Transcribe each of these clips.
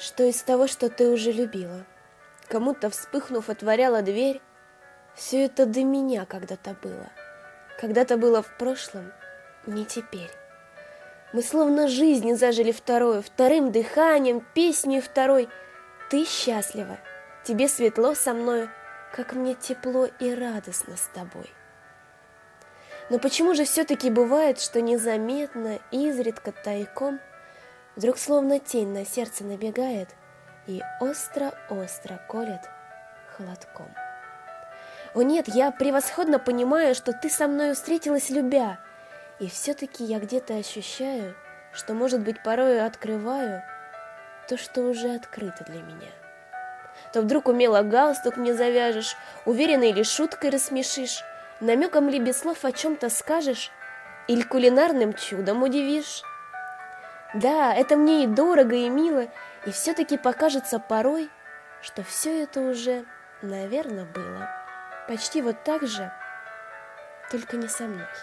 что из того, что ты уже любила, кому-то вспыхнув, отворяла дверь, все это до меня когда-то было в прошлом, не теперь. Мы словно жизнь зажили вторым дыханием, песней второй. Ты счастлива, тебе светло со мною, как мне тепло и радостно с тобой. Но почему же все-таки бывает, что незаметно, изредка, тайком, вдруг словно тень на сердце набегает и остро-остро колет холодком? О нет, я превосходно понимаю, что ты со мною встретилась любя, и все-таки я где-то ощущаю, что, может быть, порою открываю то, что уже открыто для меня. То вдруг умело галстук мне завяжешь, уверенно или шуткой рассмешишь, намеком ли без слов о чем-то скажешь, или кулинарным чудом удивишь. Да, это мне и дорого, и мило, и все-таки покажется порой, что все это уже, наверное, было почти вот так же, только не со мной.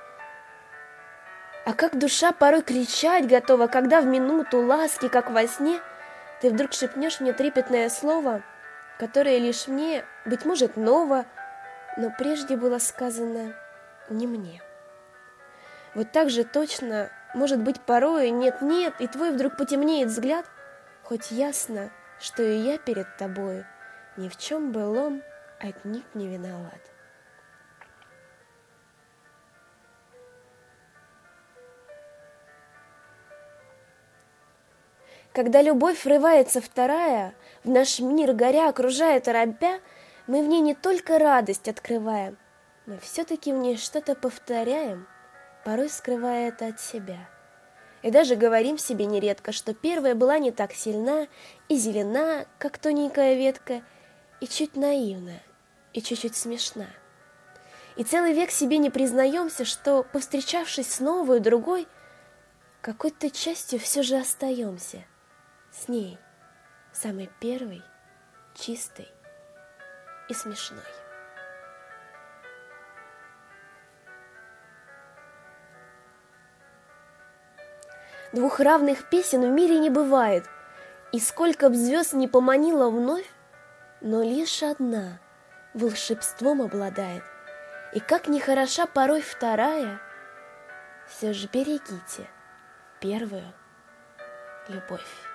А как душа порой кричать готова, когда в минуту ласки, как во сне, ты вдруг шепнешь мне трепетное слово, которое лишь мне, быть может, ново, но прежде было сказано не мне. Вот так же точно, может быть, порой нет-нет, и твой вдруг потемнеет взгляд, хоть ясно, что и я перед тобою ни в чем былом отнюдь не виноват. Когда любовь врывается вторая, в наш мир горя, окружая, торопя, мы в ней не только радость открываем, мы все-таки в ней что-то повторяем, порой скрывая это от себя. И даже говорим себе нередко, что первая была не так сильна и зелена, как тоненькая ветка, и чуть наивна, и чуть-чуть смешна. И целый век себе не признаемся, что, повстречавшись с новой, другой, какой-то частью все же остаемся с ней, самой первой, чистой и смешной. Двух равных песен в мире не бывает, и сколько б звезд не поманила вновь, но лишь одна волшебством обладает, и как ни хороша порой вторая, все ж берегите первую любовь.